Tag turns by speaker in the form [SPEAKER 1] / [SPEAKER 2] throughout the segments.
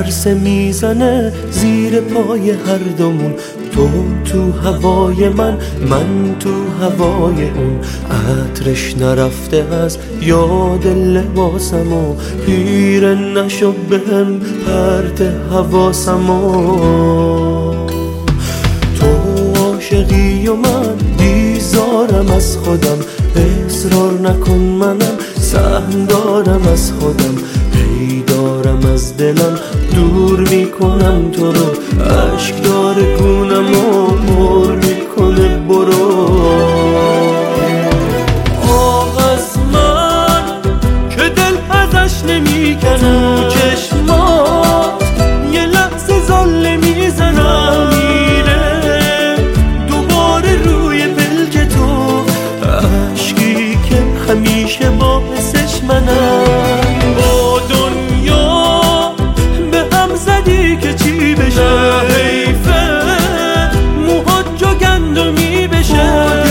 [SPEAKER 1] عرصه میزنه زیر پای هر دومون، تو هوای من تو هوای اون. عطرش نرفته از یاد لباسمو، پیر نشو بهم پرت حواسمو. تو عاشقی و من بیزارم از خودم، اصرار نکن منم سهم دارم از خودم. هی دارم از دلم دور میکنم تو رو، عشق داره گونم و پر میکنه برو. آه از من که دل ازش نمیکنه، تو چشمات یه لحظه زل میزنم، میره دوباره روی پلک تو. عشقی که همیشه باعثش منم، با دنیا به هم زدی که چی بشه. حیفه موهات جو گندمی بشه.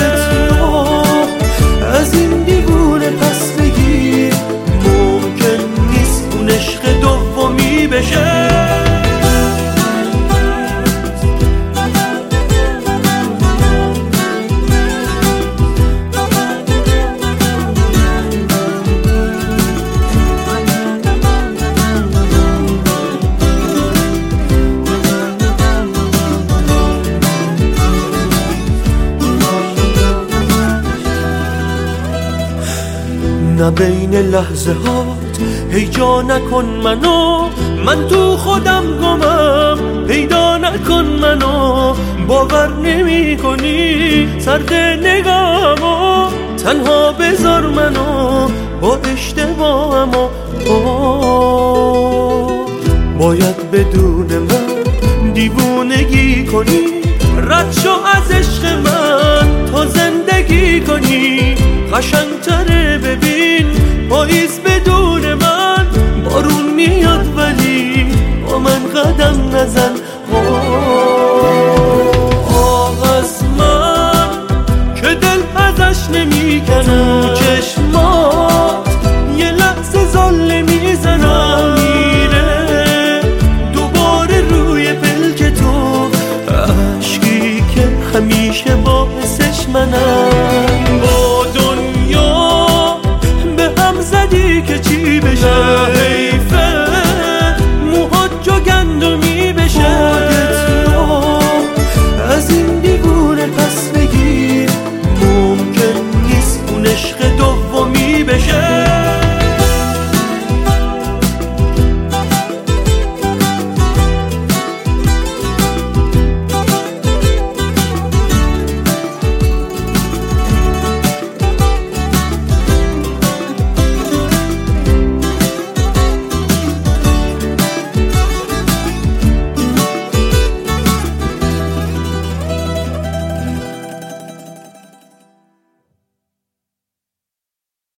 [SPEAKER 1] از این دیوونه پس بگیر، ممکن نیست اون عشق دومی بشه. نه بین لحظه هات هیجا نکن منو، من تو خودم گمم. پیدا نکن منو، باور نمی کنی سرد نگاهمو. تنها بذار منو با اشتباهمو. باید بدون من دیوونگی کنی، رد شو از عشق من تا زندگی کنی. قشنگ‌تره ببین پاییز بدون من، بارون میاد ولی با من قدم نزن.